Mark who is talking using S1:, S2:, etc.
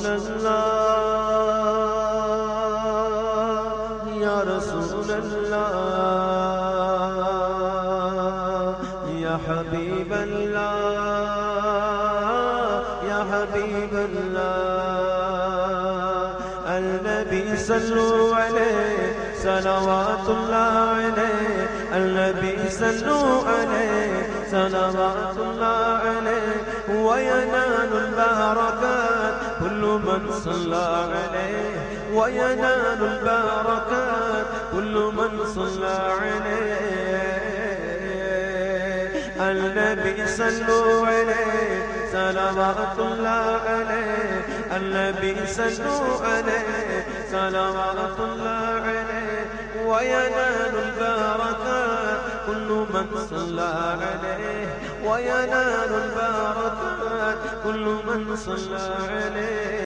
S1: رسول اللہ یا رسول اللہ یا حبیب اللہ یا حبیب اللہ النبی صلو علیہ صلوات اللہ علیہ النبی صلو علیہ صلوات اللہ علیہ وینال البرکات كل من صلى عليه وينال البركات كل من صلى عليه النبي صلوا عليه صلوات الله عليه النبي صلوا عليه صلوات الله عليه وينال البركات كل من صلى عليه وينال البركات كل من صلى عليه